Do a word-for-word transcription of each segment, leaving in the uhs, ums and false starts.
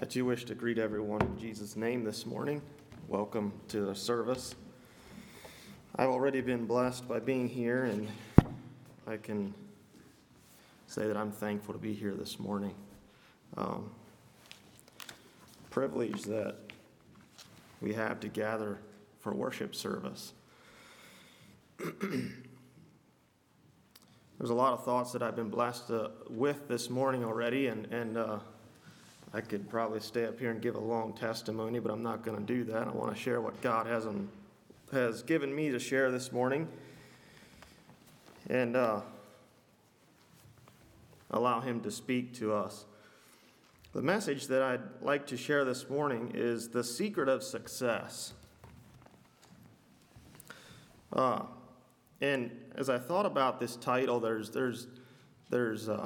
I do wish to greet everyone in Jesus' name this morning. Welcome to the service. I've already been blessed by being here, and I can say that I'm thankful to be here this morning. Um, privilege that we have to gather for worship service. There's a lot of thoughts that I've been blessed uh, with this morning already, and, and uh, I could probably stay up here and give a long testimony, but I'm not going to do that. I want to share what God has, um, has given me to share this morning, and uh, allow Him to speak to us. The message that I'd like to share this morning is the secret of success. Uh, and as I thought about this title, there's there's there's uh,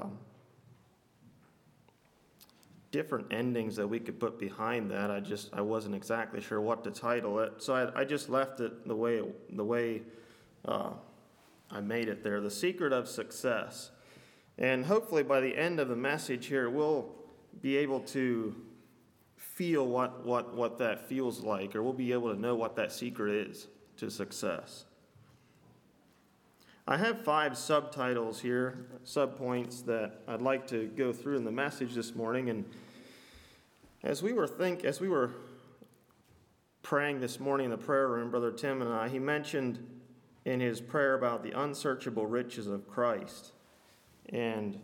different endings that we could put behind that. I just I wasn't exactly sure what to title it, so I, I just left it the way the way uh, I made it there. The secret of success, and hopefully by the end of the message here, we'll be able to feel what what what that feels like, or we'll be able to know what that secret is to success. I have five subtitles here, subpoints that I'd like to go through in the message this morning. And as we were think, as we were praying this morning in the prayer room, Brother Tim and I, he mentioned in his prayer about the unsearchable riches of Christ, and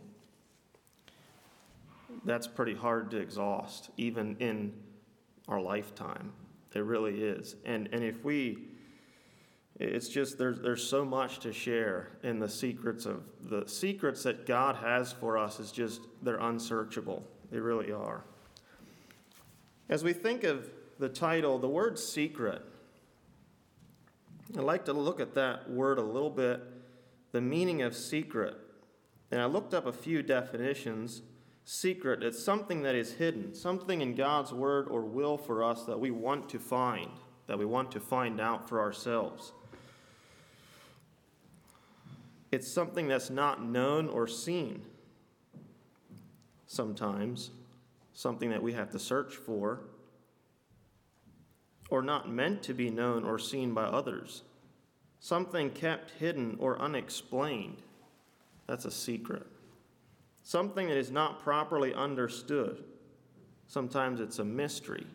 that's pretty hard to exhaust, even in our lifetime. It really is. And and if we It's just there's there's so much to share in the secrets of the secrets that God has for us is just they're unsearchable. They really are. As we think of the title, the word secret, I'd like to look at that word a little bit, the meaning of secret. And I looked up a few definitions. Secret, it's something that is hidden, something in God's word or will for us that we want to find, that we want to find out for ourselves. It's something that's not known or seen sometimes, something that we have to search for, or not meant to be known or seen by others, something kept hidden or unexplained. That's a secret. Something that is not properly understood. Sometimes it's a mystery.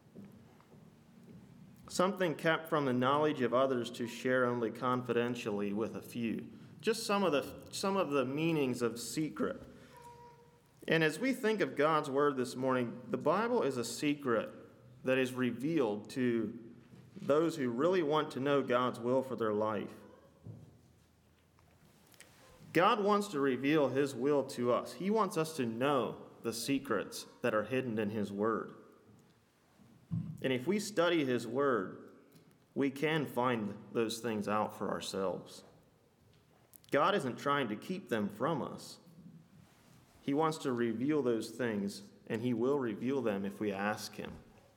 Something kept from the knowledge of others to share only confidentially with a few. Just some of the some of the meanings of secret. And as we think of God's word this morning, the Bible is a secret that is revealed to those who really want to know God's will for their life. God wants to reveal His will to us. He wants us to know the secrets that are hidden in His word. And if we study His word, we can find those things out for ourselves. God isn't trying to keep them from us. He wants to reveal those things, and He will reveal them if we ask Him.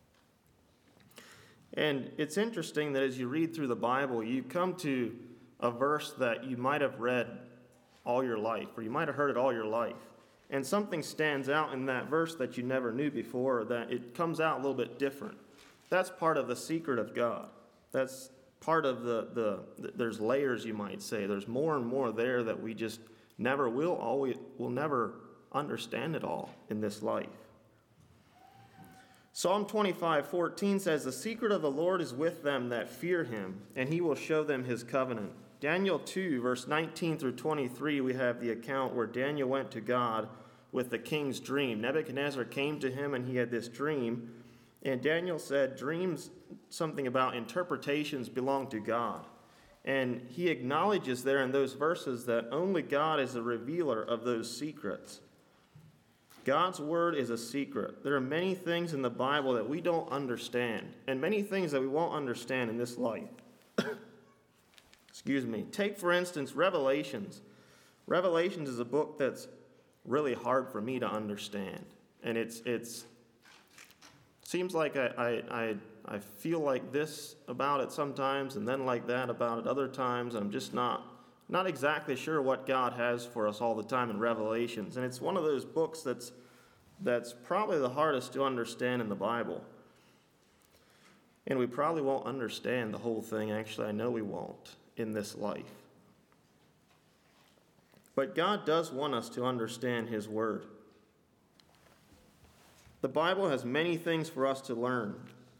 And it's interesting that as you read through the Bible, you come to a verse that you might have read all your life, or you might have heard it all your life. And something stands out in that verse that you never knew before, or that it comes out a little bit different. That's part of the secret of God. That's part of the, the, the, there's layers, you might say. There's more and more there that we just never will, always, will never understand it all in this life. Psalm twenty-five fourteen says, "The secret of the Lord is with them that fear Him, and He will show them His covenant." Daniel two, verse nineteen through twenty-three, we have the account where Daniel went to God with the king's dream. Nebuchadnezzar came to him, and he had this dream. And Daniel said, dreams, something about interpretations belong to God. And he acknowledges there in those verses that only God is the revealer of those secrets. God's word is a secret. There are many things in the Bible that we don't understand, and many things that we won't understand in this life. Excuse me. Take, for instance, Revelations. Revelations is a book that's really hard for me to understand. And it's it's seems like I, I, I, I feel like this about it sometimes, and then like that about it other times. I'm just not, not exactly sure what God has for us all the time in Revelations. And it's one of those books that's that's probably the hardest to understand in the Bible. And we probably won't understand the whole thing. Actually, I know we won't in this life. But God does want us to understand His Word. The Bible has many things for us to learn.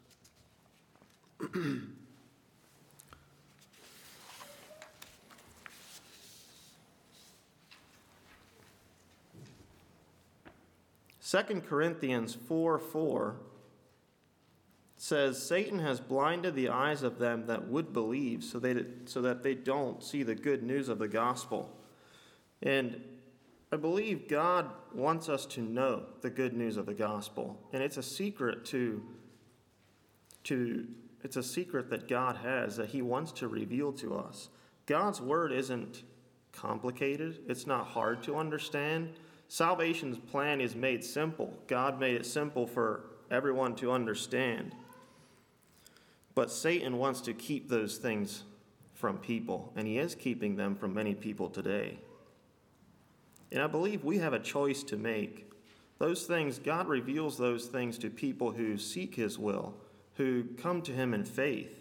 Second Corinthians four four says, Satan has blinded the eyes of them that would believe, so, they, so that they don't see the good news of the gospel. And I believe God wants us to know the good news of the gospel. And it's a secret to, to it's a secret that God has, that He wants to reveal to us. God's word isn't complicated. It's not hard to understand. Salvation's plan is made simple. God made it simple for everyone to understand. But Satan wants to keep those things from people, and he is keeping them from many people today. And I believe we have a choice to make. Those things, God reveals those things to people who seek His will, who come to Him in faith.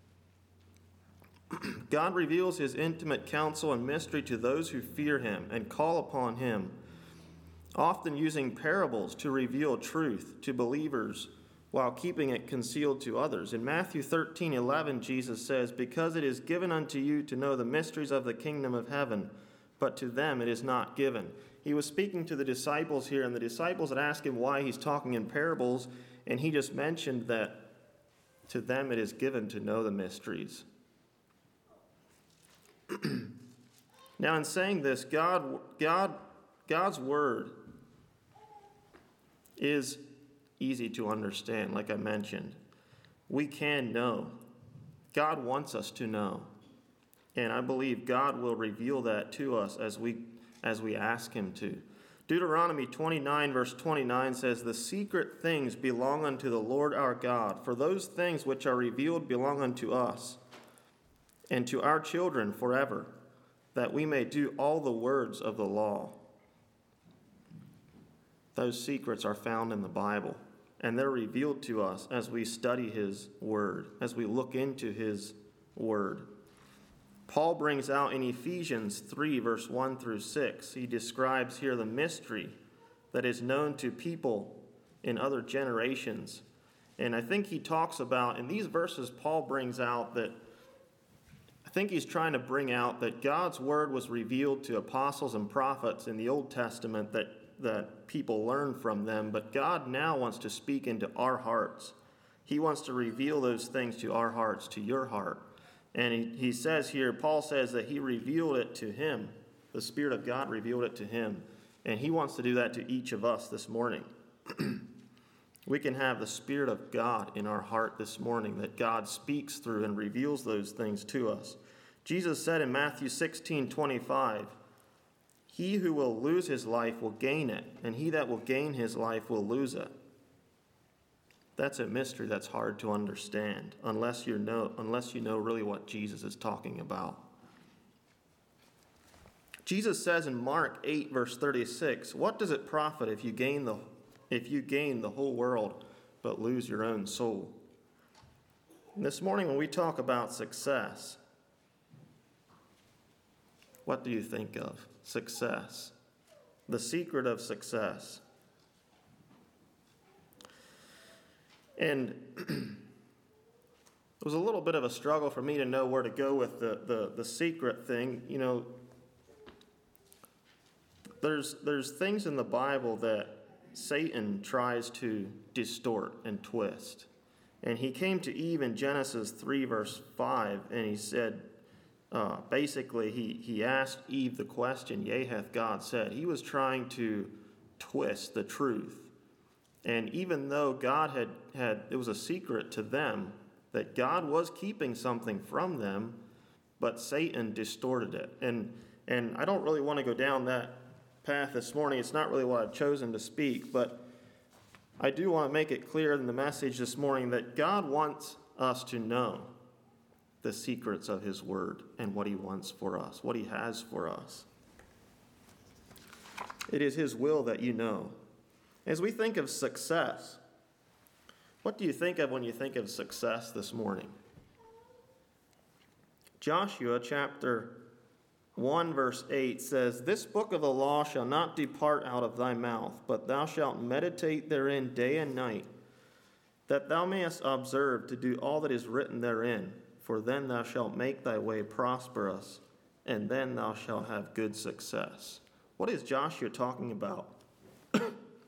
God reveals His intimate counsel and mystery to those who fear Him and call upon Him, often using parables to reveal truth to believers while keeping it concealed to others. In Matthew thirteen eleven, Jesus says, Because it is given unto you to know the mysteries of the kingdom of heaven, but to them it is not given. He was speaking to the disciples here, and the disciples had asked Him why He's talking in parables, and He just mentioned that to them it is given to know the mysteries. Now, in saying this, God, God, God's word is easy to understand, like I mentioned. We can know. God wants us to know. And I believe God will reveal that to us as we as we ask Him to. Deuteronomy twenty-nine, verse twenty-nine says, The secret things belong unto the Lord our God, for those things which are revealed belong unto us, and to our children forever, that we may do all the words of the law. Those secrets are found in the Bible, and they're revealed to us as we study His Word, as we look into His Word. Paul brings out in Ephesians three, verse one through six, he describes here the mystery that is known to people in other generations. And I think he talks about, in these verses, Paul brings out that, I think he's trying to bring out that God's word was revealed to apostles and prophets in the Old Testament that, that people learned from them, but God now wants to speak into our hearts. He wants to reveal those things to our hearts, to your heart. And he, he says here, Paul says that he revealed it to him. The Spirit of God revealed it to him. And he wants to do that to each of us this morning. We can have the Spirit of God in our heart this morning, that God speaks through and reveals those things to us. Jesus said in Matthew sixteen twenty-five, He who will lose his life will gain it, and he that will gain his life will lose it. That's a mystery that's hard to understand unless you know, unless you know really what Jesus is talking about. Jesus says in Mark eight, verse thirty-six, What does it profit if you gain the if you gain the whole world but lose your own soul? And this morning when we talk about success, what do you think of? Success. The secret of success. And it was a little bit of a struggle for me to know where to go with the, the, the secret thing. You know, there's there's things in the Bible that Satan tries to distort and twist. And he came to Eve in Genesis three, verse five, and he said, uh, basically, he, he asked Eve the question, Yea, hath God said. He was trying to twist the truth. And even though God had, had, it was a secret to them that God was keeping something from them, but Satan distorted it. And and I don't really want to go down that path this morning. It's not really what I've chosen to speak, but I do want to make it clear in the message this morning that God wants us to know the secrets of His Word and what He wants for us, what He has for us. It is His will that you know. As we think of success, what do you think of when you think of success this morning? Joshua chapter one verse eight says, "This book of the law shall not depart out of thy mouth, but thou shalt meditate therein day and night, that thou mayest observe to do all that is written therein. For then thou shalt make thy way prosperous, and then thou shalt have good success." What is Joshua talking about? A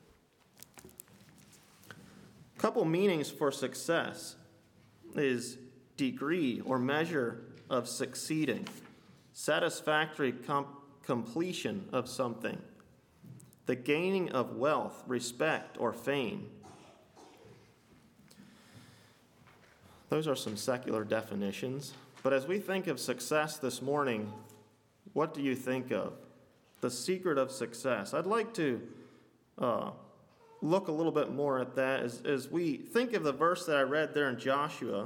couple meanings for success is degree or measure of succeeding, satisfactory com- completion of something, the gaining of wealth, respect, or fame. Those are some secular definitions. But as we think of success this morning, what do you think of? The secret of success. I'd like to uh, look a little bit more at that as, as we think of the verse that I read there in Joshua. I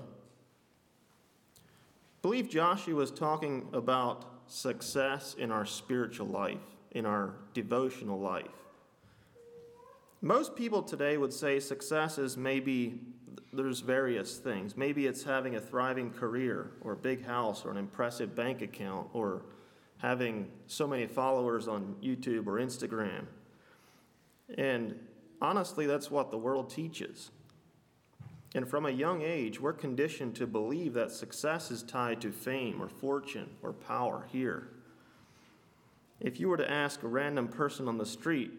believe Joshua was talking about success in our spiritual life, in our devotional life. Most people today would say success is maybe, there's various things. Maybe it's having a thriving career, or a big house, or an impressive bank account, or having so many followers on YouTube or Instagram. And honestly, that's what the world teaches. And from a young age, we're conditioned to believe that success is tied to fame or fortune or power here. If you were to ask a random person on the street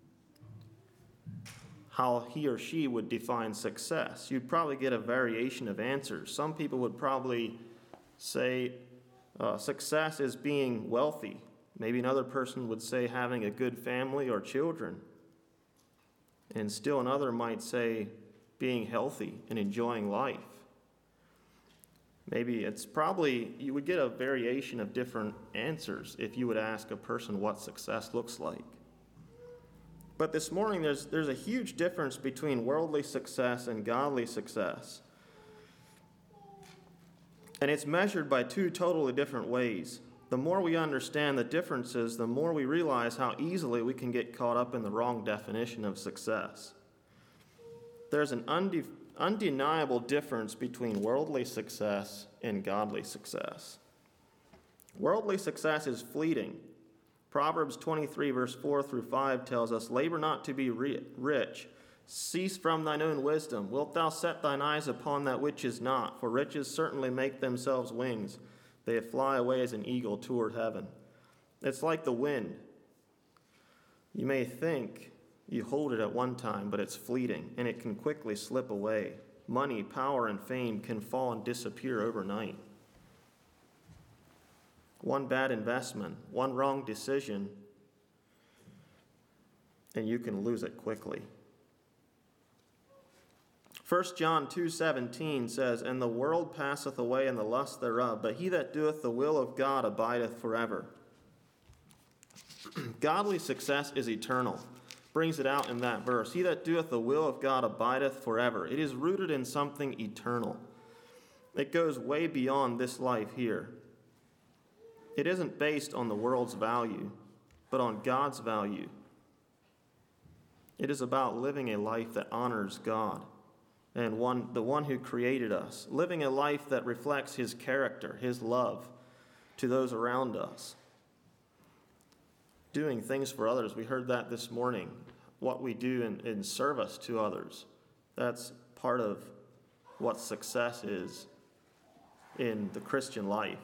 how he or she would define success, you'd probably get a variation of answers. Some people would probably say uh, success is being wealthy. Maybe another person would say having a good family or children. And still another might say being healthy and enjoying life. Maybe it's probably, you would get a variation of different answers if you would ask a person what success looks like. But this morning, there's, there's a huge difference between worldly success and godly success. And it's measured by two totally different ways. The more we understand the differences, the more we realize how easily we can get caught up in the wrong definition of success. There's an unde- undeniable difference between worldly success and godly success. Worldly success is fleeting. Proverbs twenty-three, verse four through five tells us, "Labor not to be rich. Cease from thine own wisdom. Wilt thou set thine eyes upon that which is not? For riches certainly make themselves wings. They fly away as an eagle toward heaven." It's like the wind. You may think you hold it at one time, but it's fleeting, and it can quickly slip away. Money, power, and fame can fall and disappear overnight. One bad investment, one wrong decision, and you can lose it quickly. First John two seventeen says, "And the world passeth away, and the lust thereof, but he that doeth the will of God abideth forever." Godly success is eternal. Brings it out in that verse. He that doeth the will of God abideth forever. It is rooted in something eternal. It goes way beyond this life here. It isn't based on the world's value, but on God's value. It is about living a life that honors God and one, the one who created us, living a life that reflects his character, his love to those around us. Doing things for others. We heard that this morning. What we do in, in service to others. That's part of what success is in the Christian life.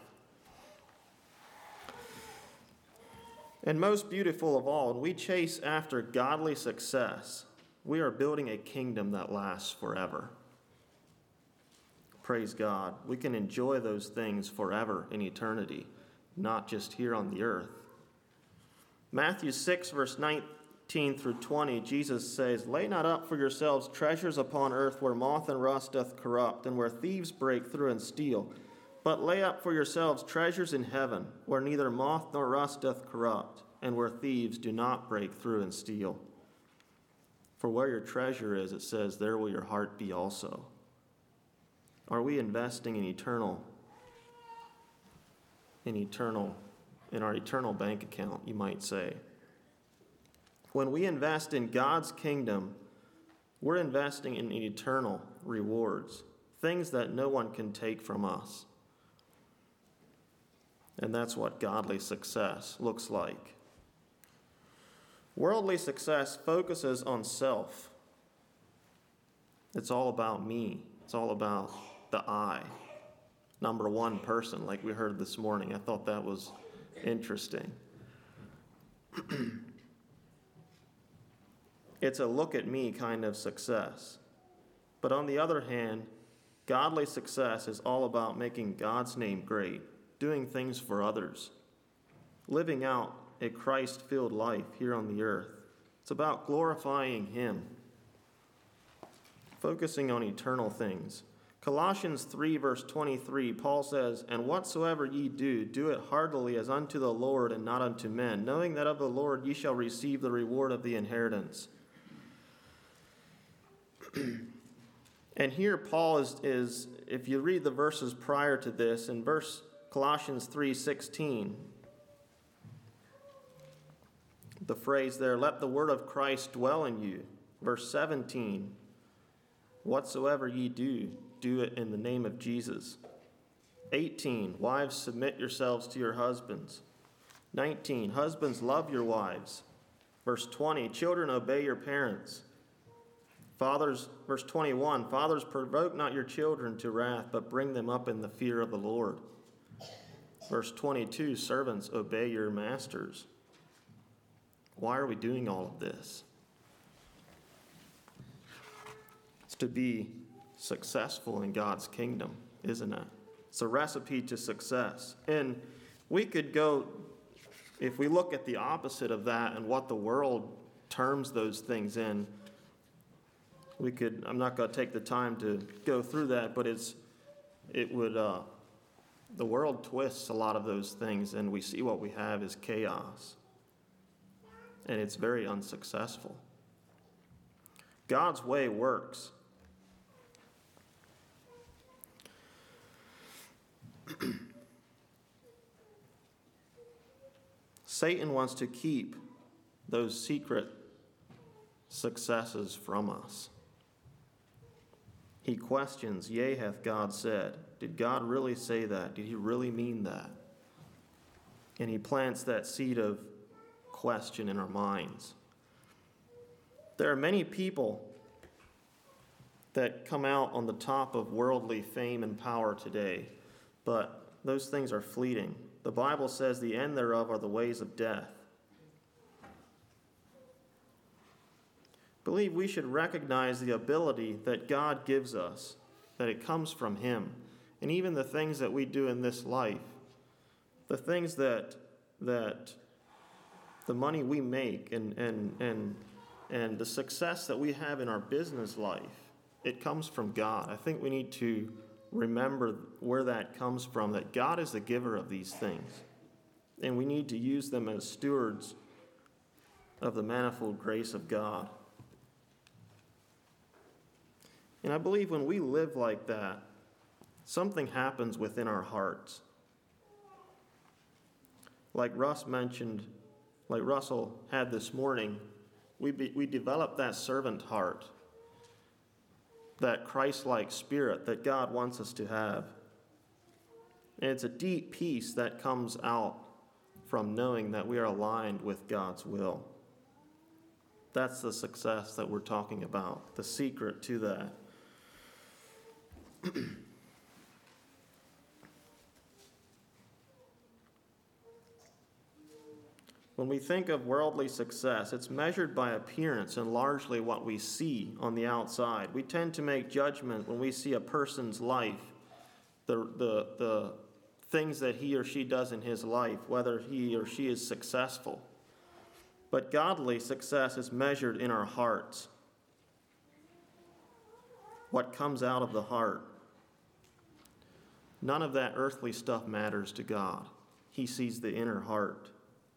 And most beautiful of all, when we chase after godly success, we are building a kingdom that lasts forever. Praise God. We can enjoy those things forever in eternity, not just here on the earth. Matthew six, verse nineteen through twenty, Jesus says, "Lay not up for yourselves treasures upon earth, where moth and rust doth corrupt, and where thieves break through and steal. But lay up for yourselves treasures in heaven, where neither moth nor rust doth corrupt, and where thieves do not break through and steal. For where your treasure is," it says, "there will your heart be also." Are we investing in eternal, in eternal, in our eternal bank account, you might say? When we invest in God's kingdom, we're investing in eternal rewards, things that no one can take from us. And that's what godly success looks like. Worldly success focuses on self. It's all about me. It's all about the I. Number one person, like we heard this morning. I thought that was interesting. It's a look at me kind of success. But on the other hand, godly success is all about making God's name great, doing things for others, living out a Christ-filled life here on the earth. It's about glorifying Him, focusing on eternal things. Colossians three, verse twenty-three, Paul says, "And whatsoever ye do, do it heartily as unto the Lord and not unto men, knowing that of the Lord ye shall receive the reward of the inheritance." And here Paul is, is, if you read the verses prior to this, in verse Colossians three sixteen, the phrase there, "Let the word of Christ dwell in you." Verse seventeen, "Whatsoever ye do, do it in the name of Jesus." eighteen, "Wives, submit yourselves to your husbands." nineteen, "Husbands, love your wives." Verse twenty, "Children, obey your parents." Fathers, verse twenty-one, "Fathers, provoke not your children to wrath, but bring them up in the fear of the Lord." Verse twenty-two, "Servants, obey your masters." Why are we doing all of this? It's to be successful in God's kingdom, isn't it? It's a recipe to success. And we could go, if we look at the opposite of that and what the world terms those things in, we could, I'm not going to take the time to go through that, but it's, it would, uh, the world twists a lot of those things, and we see what we have is chaos. And it's very unsuccessful. God's way works. Satan wants to keep those secret successes from us. He questions, "Yea, hath God said?" Did God really say that? Did He really mean that? And he plants that seed of question in our minds. There are many people that come out on the top of worldly fame and power today, but those things are fleeting. The Bible says the end thereof are the ways of death. I believe we should recognize the ability that God gives us, that it comes from Him. And even the things that we do in this life, the things that that the money we make and and and and the success that we have in our business life, it comes from God. I think we need to remember where that comes from, that God is the giver of these things. And we need to use them as stewards of the manifold grace of God. And I believe when we live like that, something happens within our hearts. Like Russ mentioned, like Russell had this morning, we be, we develop that servant heart, that Christ-like spirit that God wants us to have. And it's a deep peace that comes out from knowing that we are aligned with God's will. That's the success that we're talking about, the secret to that. When we think of worldly success, it's measured by appearance and largely what we see on the outside. We tend to make judgment when we see a person's life, the, the, the things that he or she does in his life, whether he or she is successful. But godly success is measured in our hearts. What comes out of the heart. None of that earthly stuff matters to God. He sees the inner heart.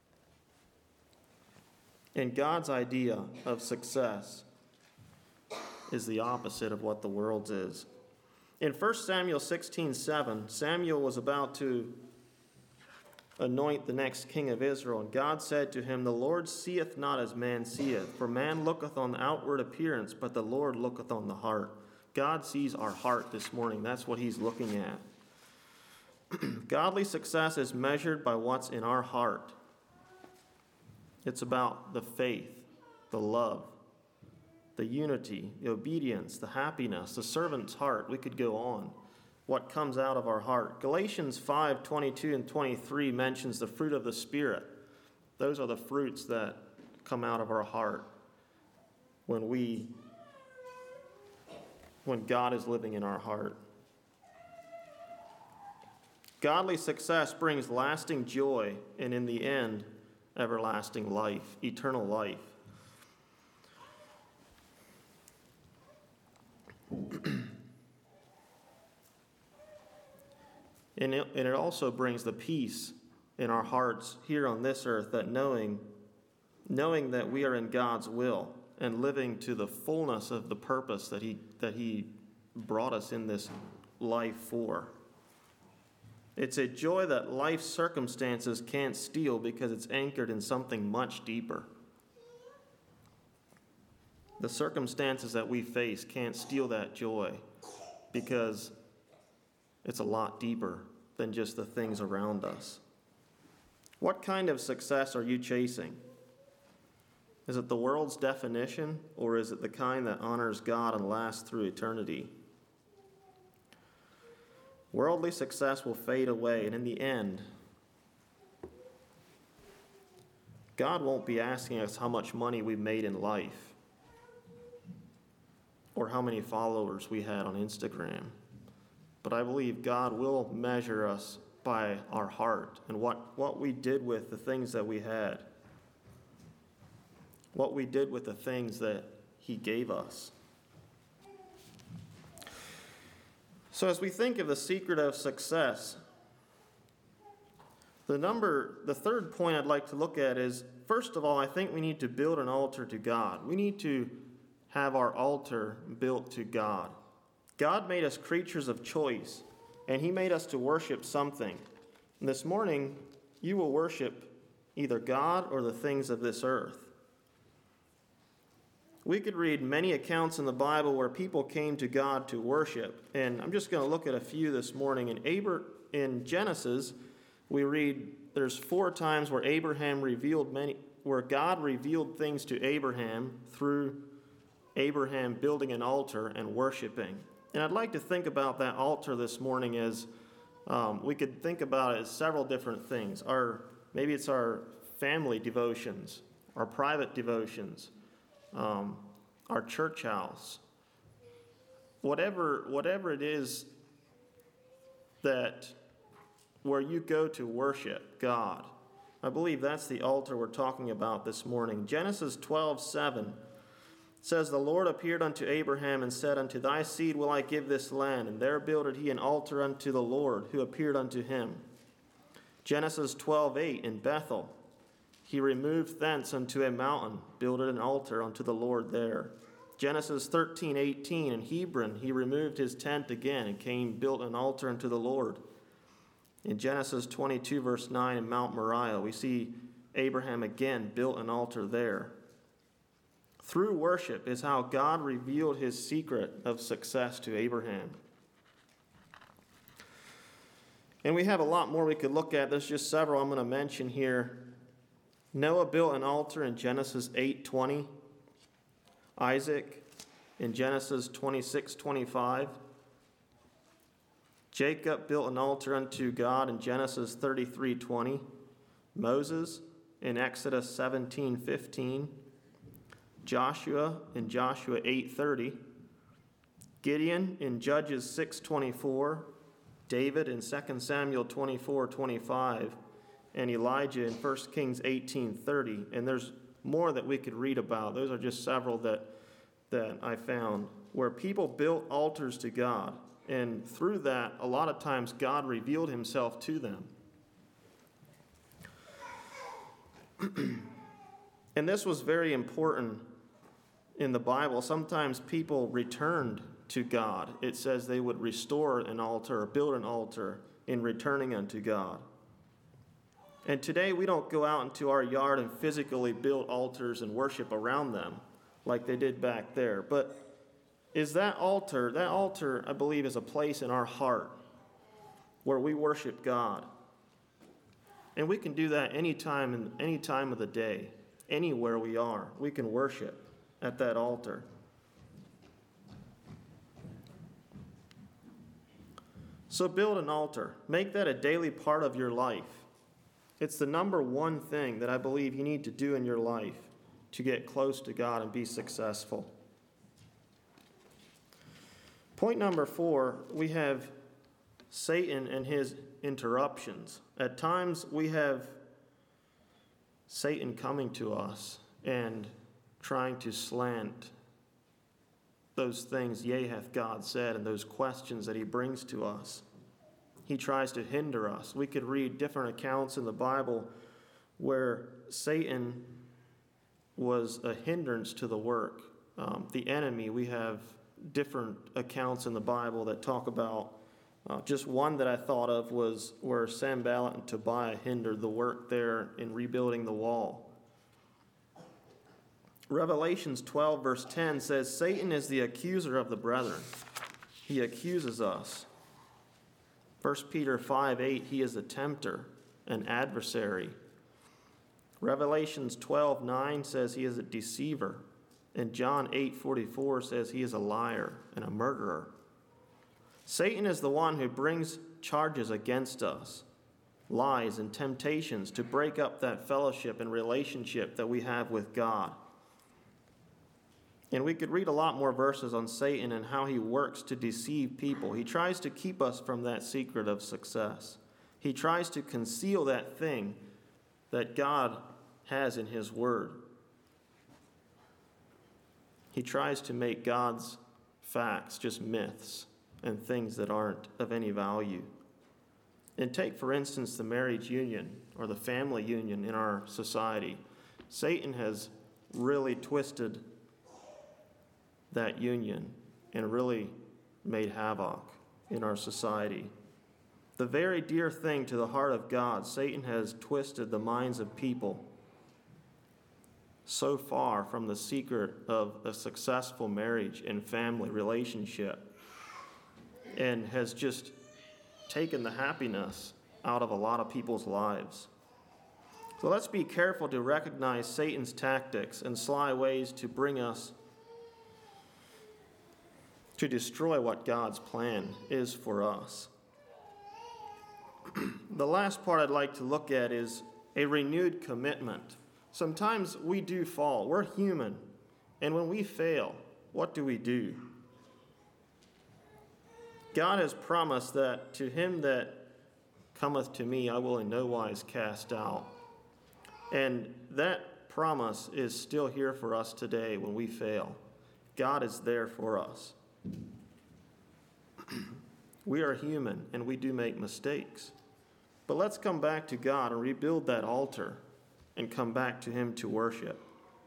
And God's idea of success is the opposite of what the world's is. In First Samuel sixteen seven, Samuel was about to anoint the next king of Israel. And God said to him, The Lord seeth not as man seeth, for man looketh on the outward appearance, but the Lord looketh on the heart. God sees our heart this morning. That's what he's looking at. Godly success is measured by what's in our heart. It's about the faith, the love, the unity, the obedience, the happiness, the servant's heart. We could go on. What comes out of our heart. Galatians five, twenty-two and twenty-three mentions the fruit of the Spirit. Those are the fruits that come out of our heart when we, when God is living in our heart. Godly success brings lasting joy and in the end, everlasting life, eternal life. And it, and it also brings the peace in our hearts here on this earth, that knowing, knowing that we are in God's will and living to the fullness of the purpose that He that He brought us in this life for. It's a joy that life's circumstances can't steal because it's anchored in something much deeper. The circumstances that we face can't steal that joy because it's a lot deeper than just the things around us. What kind of success are you chasing? Is it the world's definition, or is it the kind that honors God and lasts through eternity? Worldly success will fade away, and in the end, God won't be asking us how much money we made in life or how many followers we had on Instagram. But I believe God will measure us by our heart and what, what we did with the things that we had, what we did with the things that He gave us. So as we think of the secret of success, the number, the third point I'd like to look at is, first of all, I think we need to build an altar to God. We need to have our altar built to God. God made us creatures of choice, and He made us to worship something. And this morning, you will worship either God or the things of this earth. We could read many accounts in the Bible where people came to God to worship, and I'm just going to look at a few this morning. In, Abra- in Genesis, we read there's four times where Abraham revealed many, where God revealed things to Abraham through Abraham building an altar and worshiping. And I'd like to think about that altar this morning as um, we could think about it as several different things. Our maybe it's our family devotions, our private devotions, um, our church house, whatever whatever it is that where you go to worship God. I believe that's the altar we're talking about this morning. Genesis twelve seven. Says, The Lord appeared unto Abraham and said, Unto thy seed will I give this land. And there builded he an altar unto the Lord, who appeared unto him. Genesis twelve eight, in Bethel, he removed thence unto a mountain, builded an altar unto the Lord there. Genesis thirteen eighteen, in Hebron, he removed his tent again and came, built an altar unto the Lord. In Genesis twenty-two, verse nine, in Mount Moriah, we see Abraham again built an altar there. Through worship is how God revealed His secret of success to Abraham. And we have a lot more we could look at. There's just several I'm going to mention here. Noah built an altar in Genesis eight twenty. Isaac in Genesis twenty-six twenty-five. Jacob built an altar unto God in Genesis thirty-three twenty. Moses in Exodus seventeen fifteen. Joshua in Joshua eight thirty, Gideon in Judges six twenty-four, David in Second Samuel twenty-four twenty-five, and Elijah in First Kings eighteen thirty. And there's more that we could read about. Those are just several that, that I found where people built altars to God. And through that, a lot of times God revealed Himself to them. And this was very important in the Bible. Sometimes people returned to God. It says they would restore an altar or build an altar in returning unto God. And today we don't go out into our yard and physically build altars and worship around them like they did back there. But is that altar, that altar, I believe, is a place in our heart where we worship God. And we can do that any time in any time of the day, anywhere we are. We can worship at that altar. So build an altar. Make that a daily part of your life. It's the number one thing that I believe you need to do in your life to get close to God and be successful. Point number four, we have Satan and his interruptions. At times we have Satan coming to us and trying to slant those things, yea, hath God said, and those questions that he brings to us. He tries to hinder us. We could read different accounts in the Bible where Satan was a hindrance to the work. Um, the enemy, we have different accounts in the Bible that talk about, uh, just one that I thought of was where Sanballat and Tobiah hindered the work there in rebuilding the wall. Revelations twelve verse ten says, Satan is the accuser of the brethren. He accuses us. First Peter five eight, he is a tempter, an adversary. Revelations twelve nine says he is a deceiver. And John eight forty-four says he is a liar and a murderer. Satan is the one who brings charges against us, lies and temptations to break up that fellowship and relationship that we have with God. And we could read a lot more verses on Satan and how he works to deceive people. He tries to keep us from that secret of success. He tries to conceal that thing that God has in his word. He tries to make God's facts just myths and things that aren't of any value. And take, for instance, the marriage union or the family union in our society. Satan has really twisted that union and really made havoc in our society. The very dear thing to the heart of God, Satan has twisted the minds of people so far from the secret of a successful marriage and family relationship, and has just taken the happiness out of a lot of people's lives. So let's be careful to recognize Satan's tactics and sly ways to bring us to destroy what God's plan is for us. The last part I'd like to look at is a renewed commitment. Sometimes we do fall. We're human. And when we fail, what do we do? God has promised that to him that cometh to me, I will in no wise cast out. And that promise is still here for us today when we fail. God is there for us. We are human and we do make mistakes. But let's come back to God and rebuild that altar and come back to him to worship.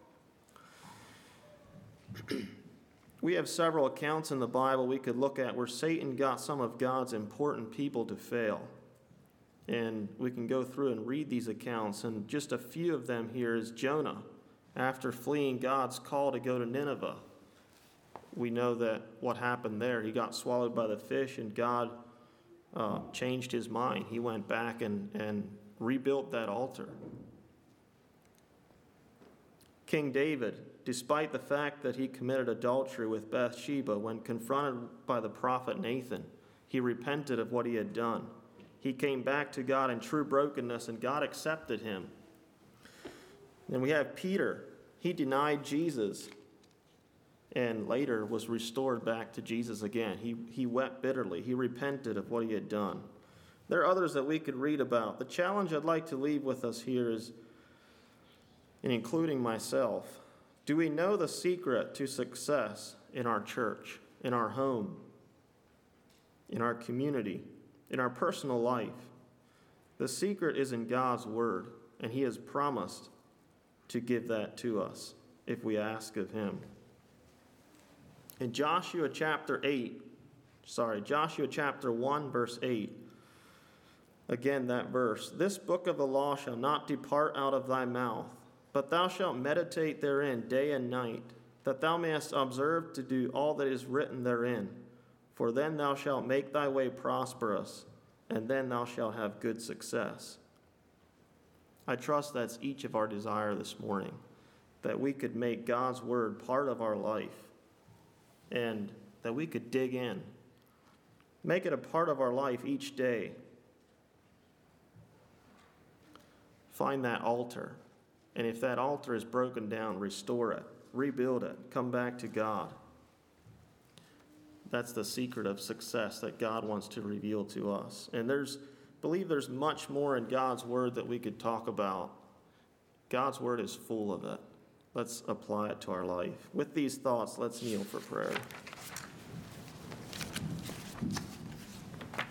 We have several accounts in the Bible we could look at where Satan got some of God's important people to fail. And we can go through and read these accounts, and just a few of them here is Jonah. After fleeing God's call to go to Nineveh, we know that what happened there, he got swallowed by the fish, and God uh, changed his mind. He went back and, and rebuilt that altar. King David, despite the fact that he committed adultery with Bathsheba, when confronted by the prophet Nathan, he repented of what he had done. He came back to God in true brokenness, and God accepted him. Then we have Peter. He denied Jesus and later was restored back to Jesus again. He, he wept bitterly. He repented of what he had done. There are others that we could read about. The challenge I'd like to leave with us here is, and including myself, do we know the secret to success in our church, in our home, in our community, in our personal life? The secret is in God's word, and he has promised to give that to us if we ask of him. In Joshua chapter eight, sorry, Joshua chapter one, verse eight, Again, that verse, this book of the law shall not depart out of thy mouth, but thou shalt meditate therein day and night, that thou mayest observe to do all that is written therein. For then thou shalt make thy way prosperous, and then thou shalt have good success. I trust that's each of our desire this morning, that we could make God's word part of our life, and that we could dig in. Make it a part of our life each day. Find that altar, and if that altar is broken down, restore it, rebuild it, come back to God. That's the secret of success that God wants to reveal to us. And there's, believe there's much more in God's word that we could talk about. God's word is full of it. Let's apply it to our life. With these thoughts, let's kneel for prayer.